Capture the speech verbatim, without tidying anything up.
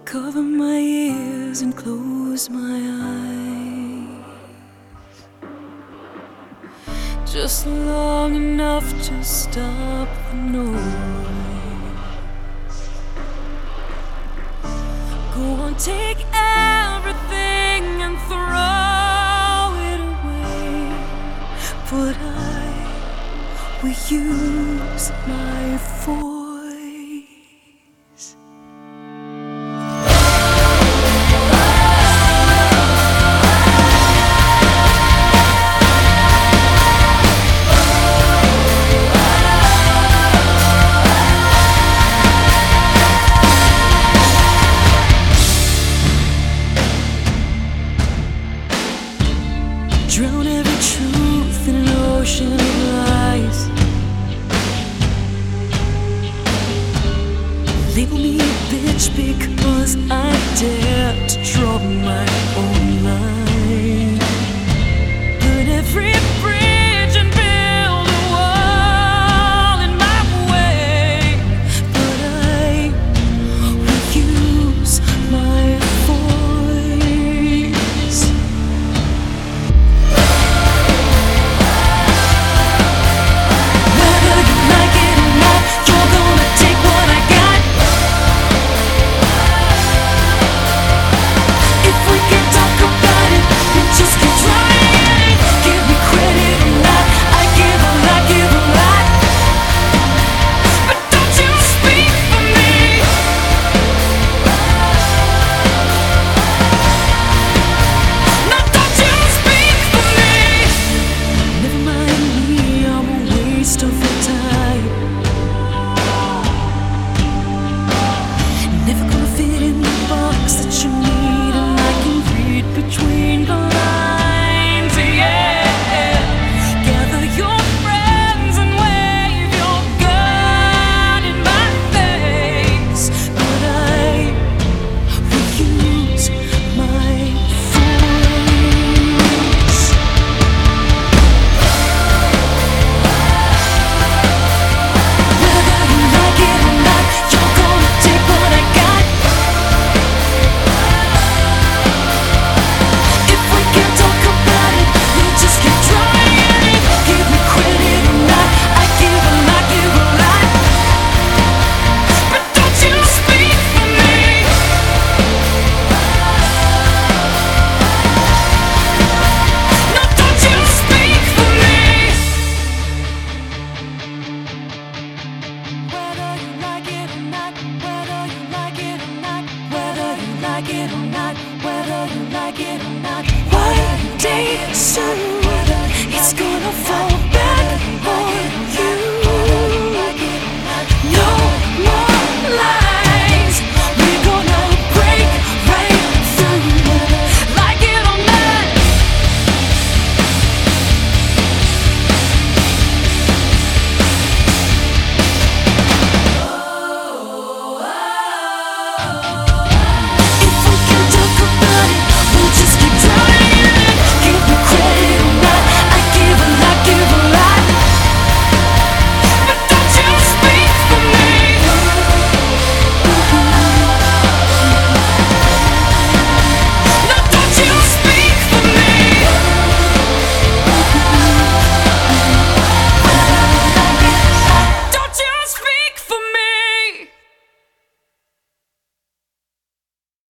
cover my ears and close my eyes, just long enough to stop the noise. Go on, take everything and throw it away, but I will use my voice. Drown every truth in an ocean of lies. Label me a bitch because I dare to draw my own line. Burn every bridge and build a wall in my way, but I will use my voice. Like it or not, whether you like it or not, one day soon.